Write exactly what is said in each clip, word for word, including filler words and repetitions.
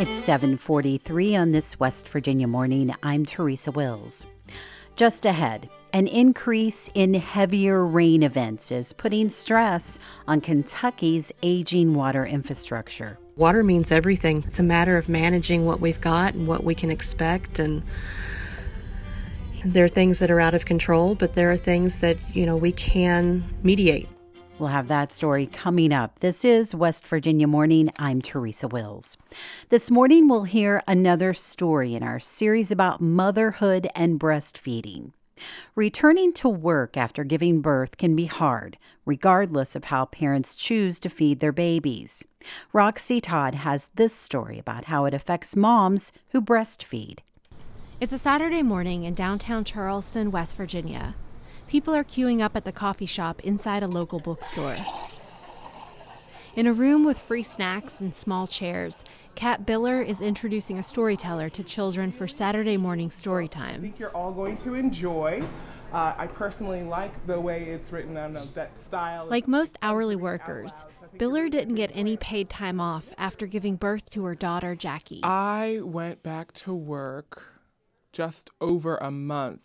It's seven forty-three on this West Virginia morning. I'm Teresa Wills. Just ahead, an increase in heavier rain events is putting stress on Kentucky's aging water infrastructure. Water means everything. It's a matter of managing what we've got and what we can expect. And there are things that are out of control, but there are things that, you know, we can mediate. We'll have that story coming up. This is West Virginia Morning. I'm Teresa Wills. This morning, we'll hear another story in our series about motherhood and breastfeeding. Returning to work after giving birth can be hard, regardless of how parents choose to feed their babies. Roxy Todd has this story about how it affects moms who breastfeed. It's a Saturday morning in downtown Charleston, West Virginia. People are queuing up at the coffee shop inside a local bookstore. In a room with free snacks and small chairs, Kat Biller is introducing a storyteller to children for Saturday morning story time. I think you're all going to enjoy. Uh, I personally like the way it's written. I don't know, that style. Like most hourly workers, Biller didn't get any paid time off after giving birth to her daughter, Jackie. I went back to work just over a month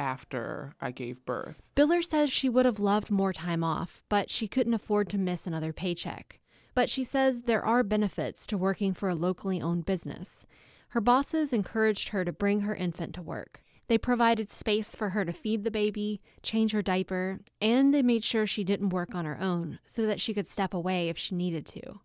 after I gave birth. Biller says she would have loved more time off, but she couldn't afford to miss another paycheck. But she says there are benefits to working for a locally owned business. Her bosses encouraged her to bring her infant to work. They provided space for her to feed the baby, change her diaper, and they made sure she didn't work on her own so that she could step away if she needed to.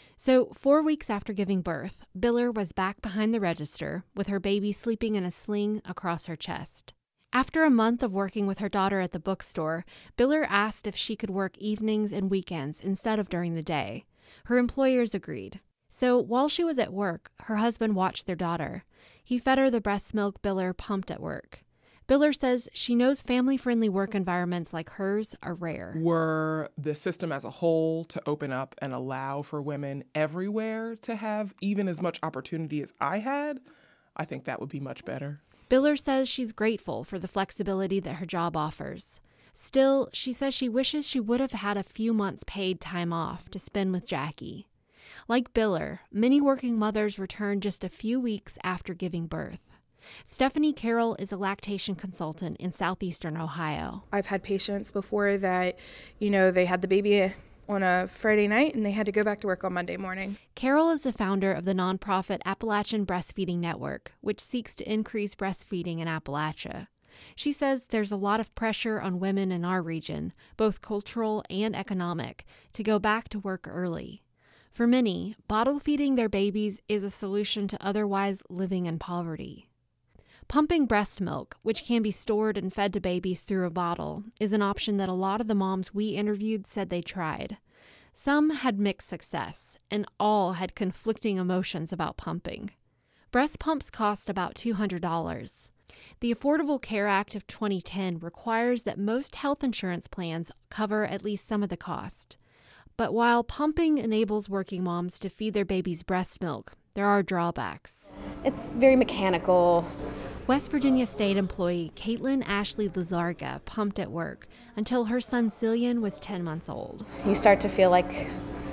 So four weeks after giving birth, Biller was back behind the register with her baby sleeping in a sling across her chest. After a month of working with her daughter at the bookstore, Biller asked if she could work evenings and weekends instead of during the day. Her employers agreed. So while she was at work, her husband watched their daughter. He fed her the breast milk Biller pumped at work. Biller says she knows family-friendly work environments like hers are rare. Were the system as a whole to open up and allow for women everywhere to have even as much opportunity as I had, I think that would be much better. Biller says she's grateful for the flexibility that her job offers. Still, she says she wishes she would have had a few months paid time off to spend with Jackie. Like Biller, many working mothers return just a few weeks after giving birth. Stephanie Carroll is a lactation consultant in southeastern Ohio. I've had patients before that, you know, they had the baby on a Friday night and they had to go back to work on Monday morning. Carol is the founder of the nonprofit Appalachian Breastfeeding Network, which seeks to increase breastfeeding in Appalachia. She says there's a lot of pressure on women in our region, both cultural and economic, to go back to work early. For many, bottle feeding their babies is a solution to otherwise living in poverty. Pumping breast milk, which can be stored and fed to babies through a bottle, is an option that a lot of the moms we interviewed said they tried. Some had mixed success, and all had conflicting emotions about pumping. Breast pumps cost about two hundred dollars. The Affordable Care Act of twenty ten requires that most health insurance plans cover at least some of the cost. But while pumping enables working moms to feed their babies breast milk, there are drawbacks. It's very mechanical. West Virginia State employee Caitlin Ashley Lazarga pumped at work until her son Cillian was ten months old. You start to feel like,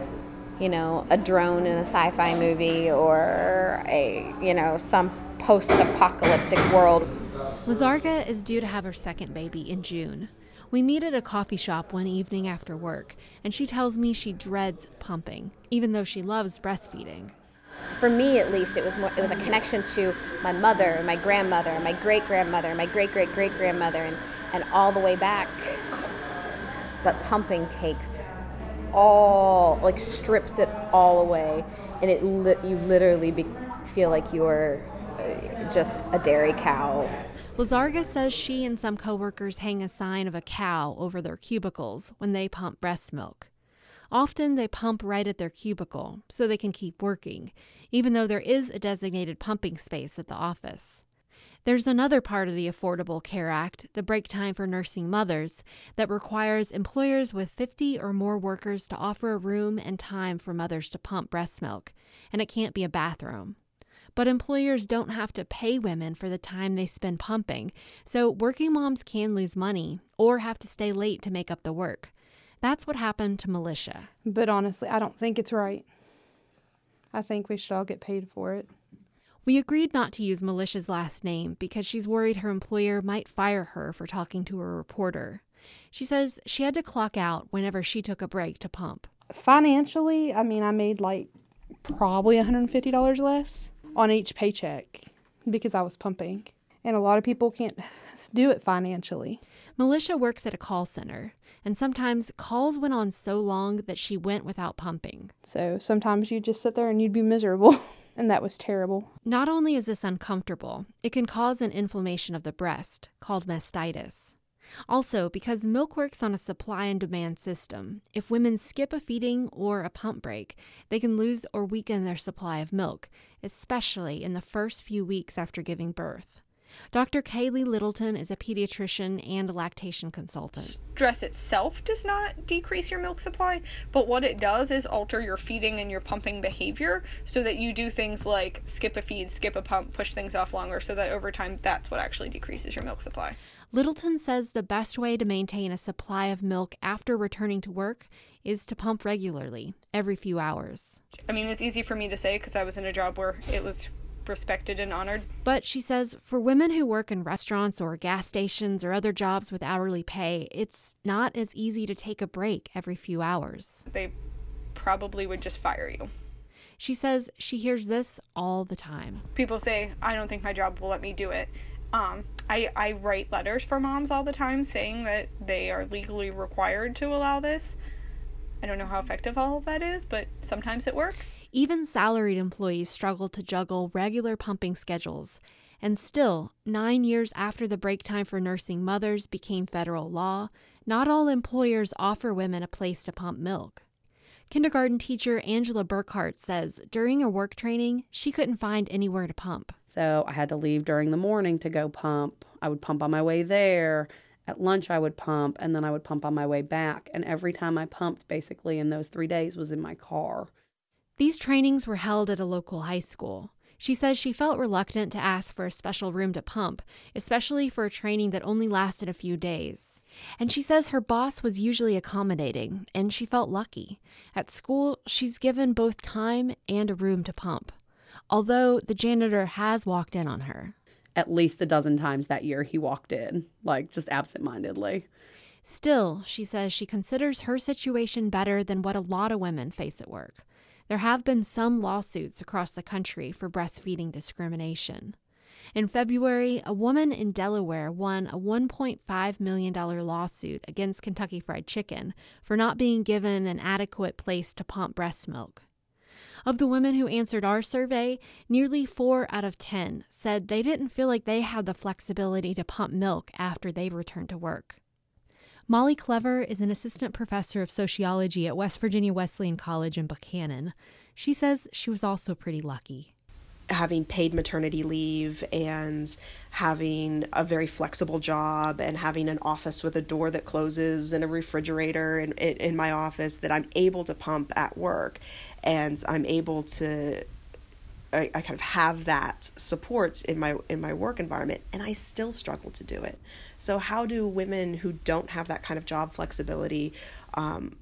you know, a drone in a sci-fi movie or a, you know, some post-apocalyptic world. Lazarga is due to have her second baby in June. We meet at a coffee shop one evening after work, and she tells me she dreads pumping, even though she loves breastfeeding. For me, at least, it was more, it was a connection to my mother, my grandmother, my great-grandmother, my great-great-great-grandmother, and, and all the way back. But pumping takes all, like, strips it all away, and it li- you literally be, feel like you're uh, just a dairy cow. Lazarga says she and some coworkers hang a sign of a cow over their cubicles when they pump breast milk. Often they pump right at their cubicle so they can keep working, even though there is a designated pumping space at the office. There's another part of the Affordable Care Act, the break time for nursing mothers, that requires employers with fifty or more workers to offer a room and time for mothers to pump breast milk, and it can't be a bathroom. But employers don't have to pay women for the time they spend pumping, so working moms can lose money or have to stay late to make up the work. That's what happened to Militia. But honestly, I don't think it's right. I think we should all get paid for it. We agreed not to use Melicia's last name because she's worried her employer might fire her for talking to a reporter. She says she had to clock out whenever she took a break to pump. Financially, I mean, I made like probably one hundred fifty dollars less on each paycheck because I was pumping. And a lot of people can't do it financially. Melicia works at a call center, and sometimes calls went on so long that she went without pumping. So sometimes you just sit there and you'd be miserable. And that was terrible. Not only is this uncomfortable, it can cause an inflammation of the breast, called mastitis. Also, because milk works on a supply and demand system, if women skip a feeding or a pump break, they can lose or weaken their supply of milk, especially in the first few weeks after giving birth. Doctor Kaylee Littleton is a pediatrician and a lactation consultant. Stress itself does not decrease your milk supply, but what it does is alter your feeding and your pumping behavior so that you do things like skip a feed, skip a pump, push things off longer, so that over time that's what actually decreases your milk supply. Littleton says the best way to maintain a supply of milk after returning to work is to pump regularly, every few hours. I mean, it's easy for me to say because I was in a job where it was respected and honored. But she says for women who work in restaurants or gas stations or other jobs with hourly pay, it's not as easy to take a break every few hours. They probably would just fire you. She says she hears this all the time. People say, I don't think my job will let me do it. Um, I, I write letters for moms all the time saying that they are legally required to allow this. I don't know how effective all of that is, but sometimes it works. Even salaried employees struggle to juggle regular pumping schedules. And still, nine years after the break time for nursing mothers became federal law, not all employers offer women a place to pump milk. Kindergarten teacher Angela Burkhart says during her work training, she couldn't find anywhere to pump. So I had to leave during the morning to go pump. I would pump on my way there. At lunch, I would pump, and then I would pump on my way back. And every time I pumped, basically, in those three days was in my car. These trainings were held at a local high school. She says she felt reluctant to ask for a special room to pump, especially for a training that only lasted a few days. And she says her boss was usually accommodating, and she felt lucky. At school, she's given both time and a room to pump, although the janitor has walked in on her. At least a dozen times that year he walked in, like just absentmindedly. Still, she says she considers her situation better than what a lot of women face at work. There have been some lawsuits across the country for breastfeeding discrimination. In February, a woman in Delaware won a one point five million dollars lawsuit against Kentucky Fried Chicken for not being given an adequate place to pump breast milk. Of the women who answered our survey, nearly four out of ten said they didn't feel like they had the flexibility to pump milk after they returned to work. Molly Clever is an assistant professor of sociology at West Virginia Wesleyan College in Buchanan. She says she was also pretty lucky. Having paid maternity leave and having a very flexible job and having an office with a door that closes and a refrigerator in, in, in my office that I'm able to pump at work, and I'm able to I, I kind of have that support in my in my work environment, and I still struggle to do it. So how do women who don't have that kind of job flexibility um,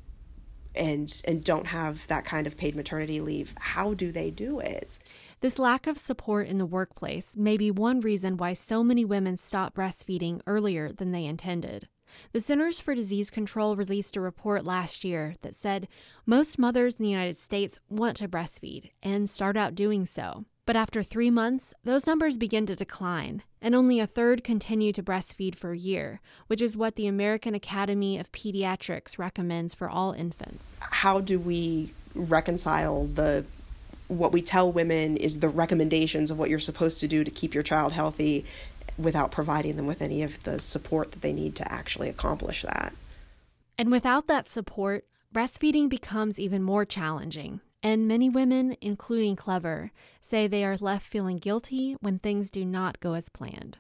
and and don't have that kind of paid maternity leave, how do they do it? This lack of support in the workplace may be one reason why so many women stop breastfeeding earlier than they intended. The Centers for Disease Control released a report last year that said most mothers in the United States want to breastfeed and start out doing so. But after three months, those numbers begin to decline, and only a third continue to breastfeed for a year, which is what the American Academy of Pediatrics recommends for all infants. How do we reconcile the what we tell women is the recommendations of what you're supposed to do to keep your child healthy without providing them with any of the support that they need to actually accomplish that? And without that support, breastfeeding becomes even more challenging. And many women, including Clever, say they are left feeling guilty when things do not go as planned.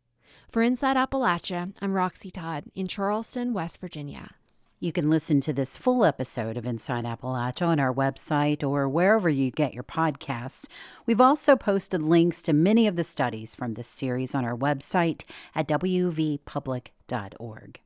For Inside Appalachia, I'm Roxy Todd in Charleston, West Virginia. You can listen to this full episode of Inside Appalachia on our website or wherever you get your podcasts. We've also posted links to many of the studies from this series on our website at w v public dot org.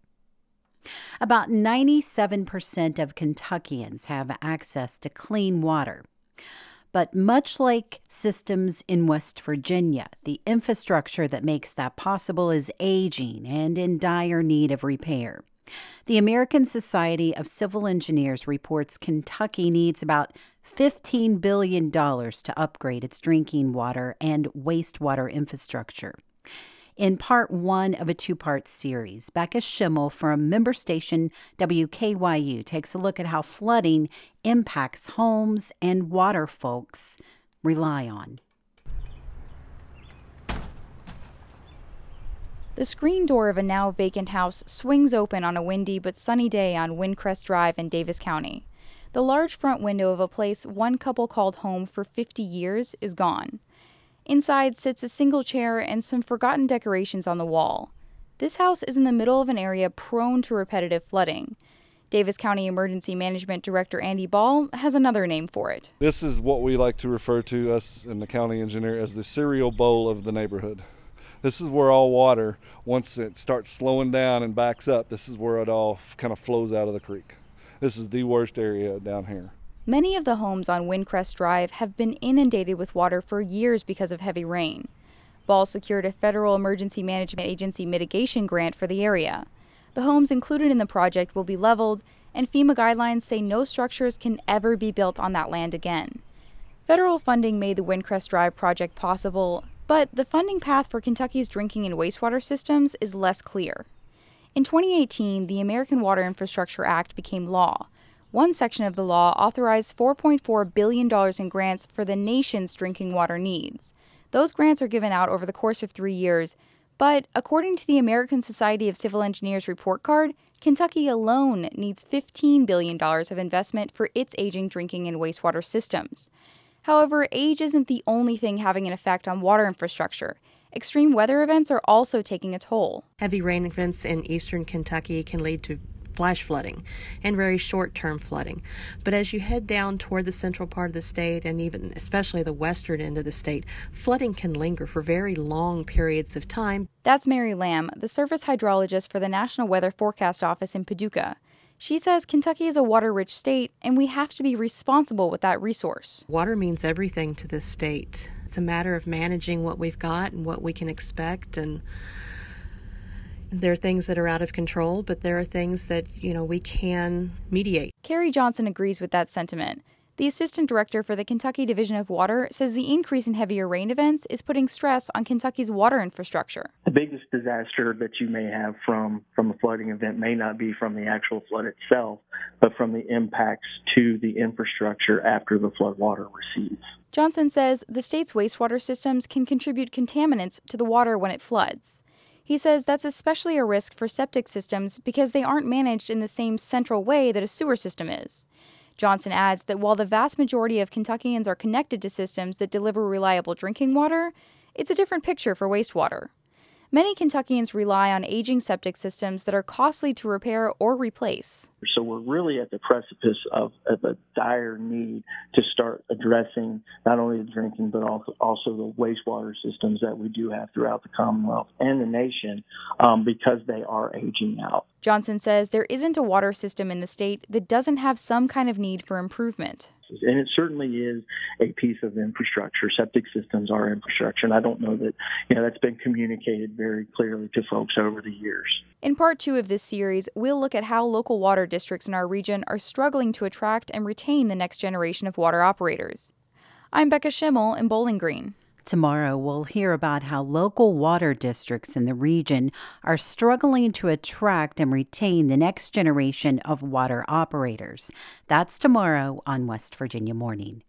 About ninety-seven percent of Kentuckians have access to clean water. But much like systems in West Virginia, the infrastructure that makes that possible is aging and in dire need of repair. The American Society of Civil Engineers reports Kentucky needs about fifteen billion dollars to upgrade its drinking water and wastewater infrastructure. In part one of a two-part series, Becca Schimmel from member station W K Y U takes a look at how flooding impacts homes and water folks rely on. The screen door of a now vacant house swings open on a windy but sunny day on Windcrest Drive in Davis County. The large front window of a place one couple called home for fifty years is gone. Inside sits a single chair and some forgotten decorations on the wall. This house is in the middle of an area prone to repetitive flooding. Davis County Emergency Management Director Andy Ball has another name for it. This is what we like to refer to, us and the county engineer, as the cereal bowl of the neighborhood. This is where all water, once it starts slowing down and backs up, this is where it all kind of flows out of the creek. This is the worst area down here. Many of the homes on Windcrest Drive have been inundated with water for years because of heavy rain. Ball secured a federal emergency management agency mitigation grant for the area. The homes included in the project will be leveled, and FEMA guidelines say no structures can ever be built on that land again. Federal funding made the Windcrest Drive project possible, but the funding path for Kentucky's drinking and wastewater systems is less clear. In twenty eighteen, the American Water Infrastructure Act became law. One section of the law authorized four point four billion dollars in grants for the nation's drinking water needs. Those grants are given out over the course of three years, but according to the American Society of Civil Engineers report card, Kentucky alone needs fifteen billion dollars of investment for its aging drinking and wastewater systems. However, age isn't the only thing having an effect on water infrastructure. Extreme weather events are also taking a toll. Heavy rain events in eastern Kentucky can lead to flash flooding and very short-term flooding. But as you head down toward the central part of the state and even especially the western end of the state, flooding can linger for very long periods of time. That's Mary Lamb, the surface hydrologist for the National Weather Forecast Office in Paducah. She says Kentucky is a water-rich state, and we have to be responsible with that resource. Water means everything to this state. It's a matter of managing what we've got and what we can expect, and there are things that are out of control, but there are things that, you know, we can mediate. Carrie Johnson agrees with that sentiment. The assistant director for the Kentucky Division of Water says the increase in heavier rain events is putting stress on Kentucky's water infrastructure. The biggest disaster that you may have from, from a flooding event may not be from the actual flood itself, but from the impacts to the infrastructure after the flood water recedes. Johnson says the state's wastewater systems can contribute contaminants to the water when it floods. He says that's especially a risk for septic systems because they aren't managed in the same central way that a sewer system is. Johnson adds that while the vast majority of Kentuckians are connected to systems that deliver reliable drinking water, it's a different picture for wastewater. Many Kentuckians rely on aging septic systems that are costly to repair or replace. So we're really at the precipice of, of a dire need to start addressing not only the drinking but also, also the wastewater systems that we do have throughout the Commonwealth and the nation um, because they are aging out. Johnson says there isn't a water system in the state that doesn't have some kind of need for improvement. And it certainly is a piece of infrastructure. Septic systems are infrastructure, and I don't know that, you know, that's been communicated very clearly to folks over the years. In part two of this series, we'll look at how local water districts in our region are struggling to attract and retain the next generation of water operators. I'm Becca Schimmel in Bowling Green. Tomorrow, we'll hear about how local water districts in the region are struggling to attract and retain the next generation of water operators. That's tomorrow on West Virginia Morning.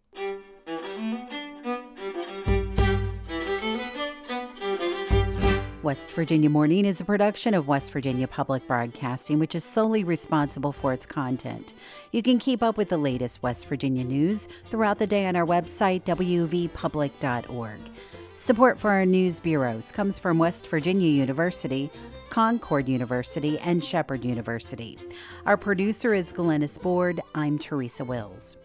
West Virginia Morning is a production of West Virginia Public Broadcasting, which is solely responsible for its content. You can keep up with the latest West Virginia news throughout the day on our website, w v public dot org. Support for our news bureaus comes from West Virginia University, Concord University, and Shepherd University. Our producer is Glennis Board. I'm Teresa Wills.